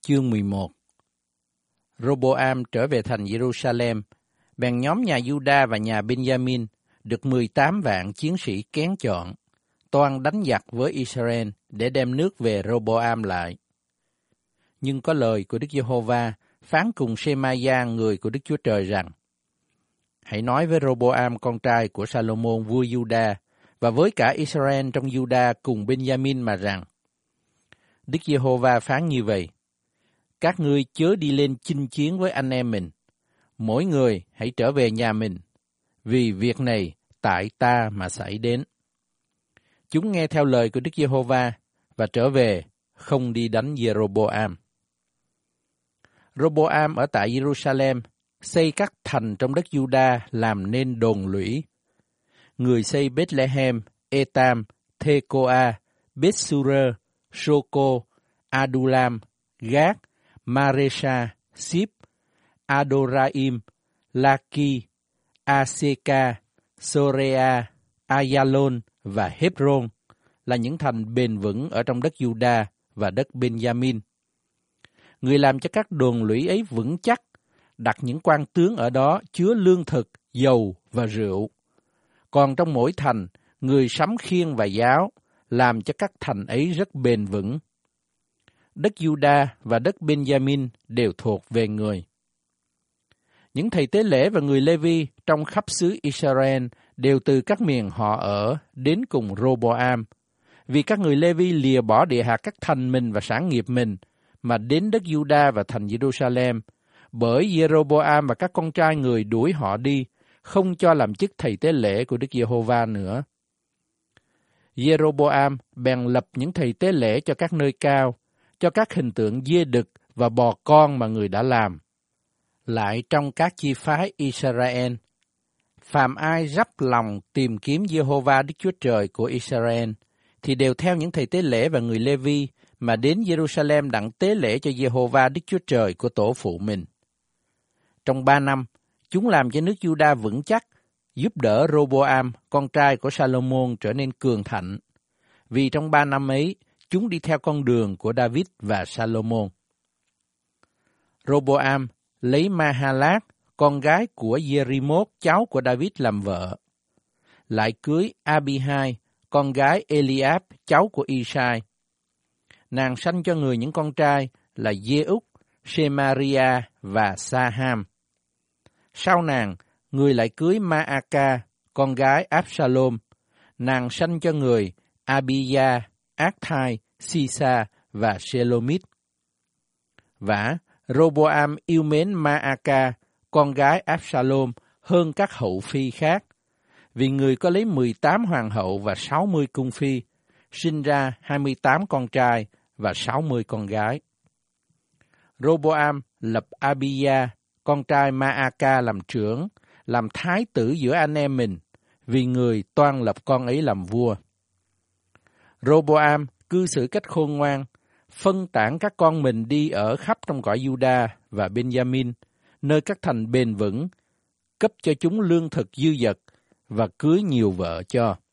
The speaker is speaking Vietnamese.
Chương 11. Roboam trở về thành Jerusalem, bèn nhóm nhà Juda và nhà Benjamin được 18 vạn chiến sĩ kén chọn, toan đánh giặc với Israel để đem nước về Roboam lại. Nhưng có lời của Đức Giê-hô-va phán cùng Sê-ma-gia người của Đức Chúa Trời rằng: Hãy nói với Roboam con trai của Sa-lô-môn vua Juda và với cả Israel trong Juda cùng Benjamin mà rằng: Đức Giê-hô-va phán như vậy: Các ngươi chớ đi lên chinh chiến với anh em mình, mỗi người hãy trở về nhà mình, vì việc này tại ta mà xảy đến. Chúng nghe theo lời của Đức Giê-hô-va và trở về, không đi đánh Giê-rô-bô-am. Roboam ở tại Jerusalem xây các thành trong đất Juda làm nên đồn lũy. Người xây Bethlehem, Etam, Thê-cô-a, Beth-su-rơ, Sô-cô, Adulam, Gát, Maresha, Sip, Adoraim, Laki, Aseka, Sorea, Ayalon và Hebron là những thành bền vững ở trong đất Juda và đất Benjamin. Người làm cho các đồn lũy ấy vững chắc, đặt những quan tướng ở đó chứa lương thực, dầu và rượu. Còn trong mỗi thành, người sắm khiên và giáo, làm cho các thành ấy rất bền vững. Đất Juda và đất Benjamin đều thuộc về người. Những thầy tế lễ và người Lê-vi trong khắp xứ Israel đều từ các miền họ ở đến cùng Roboam, vì các người Lê-vi lìa bỏ địa hạt các thành mình và sản nghiệp mình, mà đến đất Juda và thành Jerusalem, bởi Giê-rô-bô-am và các con trai người đuổi họ đi, không cho làm chức thầy tế lễ của Đức Giê-hô-va nữa. Giê-rô-bô-am bèn lập những thầy tế lễ cho các nơi cao, cho các hình tượng dê đực và bò con mà người đã làm. Lại trong các chi phái Israel, phàm ai rắp lòng tìm kiếm Giê-hô-va Đức Chúa Trời của Israel, thì đều theo những thầy tế lễ và người Lê-vi mà đến Jerusalem đặng tế lễ cho Giê-hô-va Đức Chúa Trời của tổ phụ mình. Trong 3 năm, chúng làm cho nước Juda vững chắc, giúp đỡ Roboam, con trai của Sa-lô-môn trở nên cường thạnh. Vì trong 3 năm ấy, chúng đi theo con đường của David và Sa-lô-môn. Roboam lấy Ma-ha-lát, con gái của Giê-ri-mốt, cháu của David làm vợ. Lại cưới Abi-hai, con gái Eli-áp, cháu của Y-sai. Nàng sanh cho người những con trai là Giê-úc, Sê-ma-ri-a và Sa-ham. Sau nàng, người lại cưới Ma-a-ca, con gái Áp-sa-lôm. Nàng sanh cho người Abi-gia, Ác-thai, Si-sa và Sê-lô-mít. Vả, Roboam yêu mến Ma-a-ca, con gái Áp-sa-lôm, hơn các hậu phi khác, vì người có lấy 18 hoàng hậu và 60 cung phi, sinh ra 28 con trai và 60 con gái. Roboam lập Abi-gia, con trai Ma-a-ca làm trưởng, làm thái tử giữa anh em mình, vì người toan lập con ấy làm vua. Roboam cư xử cách khôn ngoan, phân tán các con mình đi ở khắp trong cõi Juda và Benjamin, nơi các thành bền vững, cấp cho chúng lương thực dư dật và cưới nhiều vợ cho.